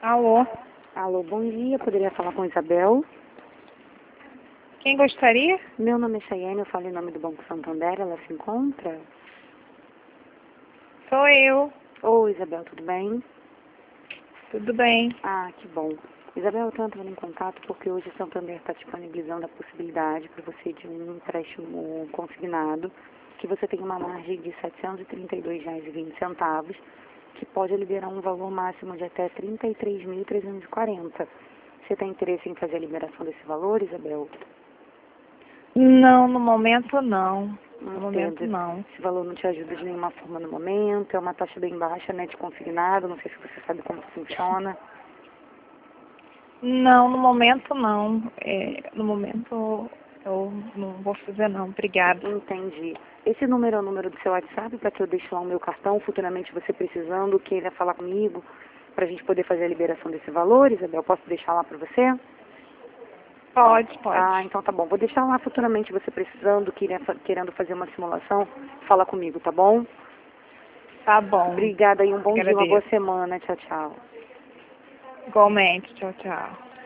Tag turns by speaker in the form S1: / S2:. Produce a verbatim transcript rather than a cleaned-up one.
S1: Alô?
S2: Alô, bom dia. Poderia falar com Isabel?
S1: Quem gostaria?
S2: Meu nome é Chayane, eu falo em nome do Banco Santander. Ela se encontra?
S1: Sou eu.
S2: Oi, Isabel, tudo bem?
S1: Tudo bem.
S2: Ah, que bom. Isabel, eu estou entrando em contato porque hoje o Santander está disponibilizando a possibilidade para você de um empréstimo consignado, que você tem uma margem de setecentos e trinta e dois reais e vinte centavos, que pode liberar um valor máximo de até trinta e três mil trezentos e quarenta. Você tem interesse em fazer a liberação desse valor, Isabel?
S1: Não, no momento não. No
S2: Não
S1: momento
S2: entendo.
S1: não.
S2: Esse valor não te ajuda de nenhuma forma no momento, é uma taxa bem baixa, né, de consignado, não sei se você sabe como funciona.
S1: Não, no momento não. É, no momento eu não vou fazer não. Obrigada.
S2: Entendi. Esse número é o número do seu WhatsApp para que eu deixe lá o meu cartão, futuramente você precisando, queira falar comigo, para a gente poder fazer a liberação desse valor, Isabel? Posso deixar lá para você?
S1: Pode, pode.
S2: Ah, então tá bom. Vou deixar lá futuramente você precisando, queira- querendo fazer uma simulação, fala comigo, tá bom?
S1: Tá bom.
S2: Obrigada e um bom dia, uma boa
S1: Agradeço.
S2: semana. Tchau, tchau.
S1: Igualmente. Tchau, tchau.